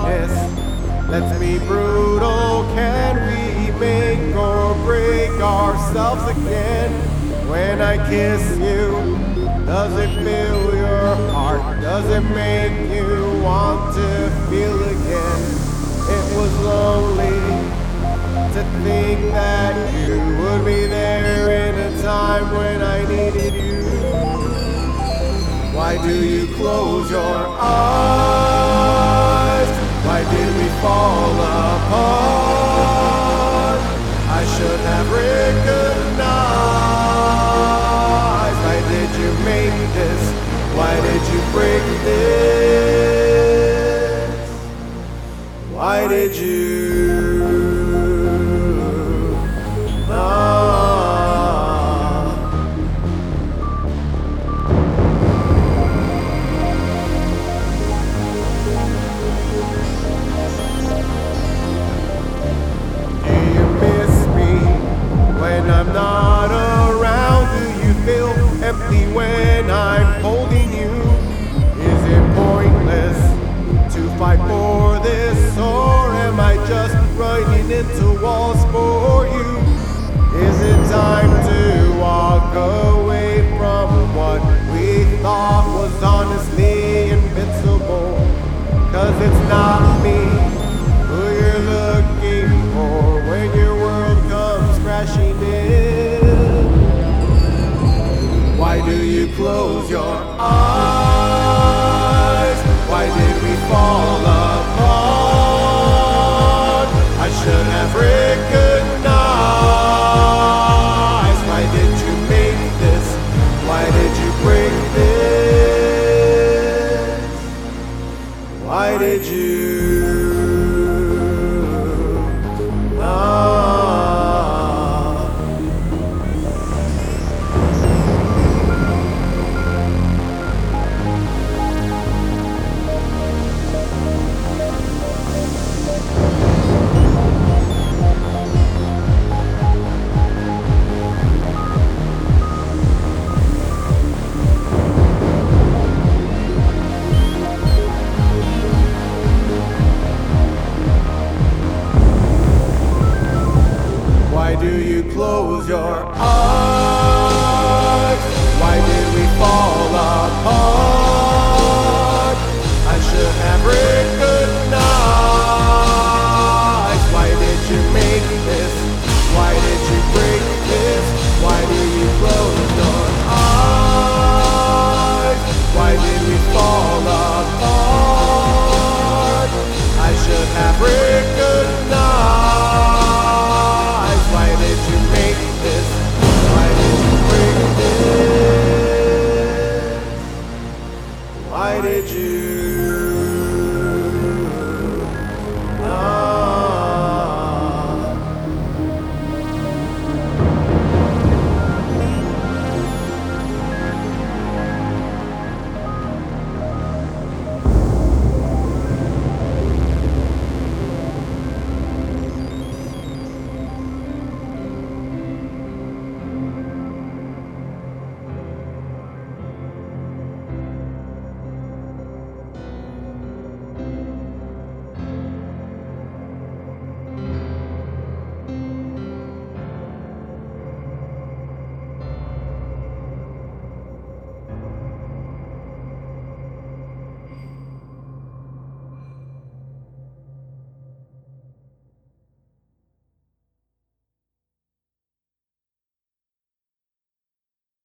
darkness. Let's be brutal. Can we make or break ourselves again? When I kiss you, does it fill your heart? Does it make you want to feel again? It was lonely to think that you would be there in a time when I needed you. Why do you close your eyes? Why did we fall apart? I should have recognized. Why did you make this? Why did you break this? Why did you? I'm not around, do you feel empty when I'm holding you? Is it pointless to fight for this, or am I just running into walls for you? Is it time to walk away from what we thought was honestly invincible? 'Cause it's not me who you're looking for when your world comes crashing in. Why do you close your eyes? Why did we fall apart? I should have recognized. Why did you make this? Why did you break this? Why did you? Why do you close your eyes?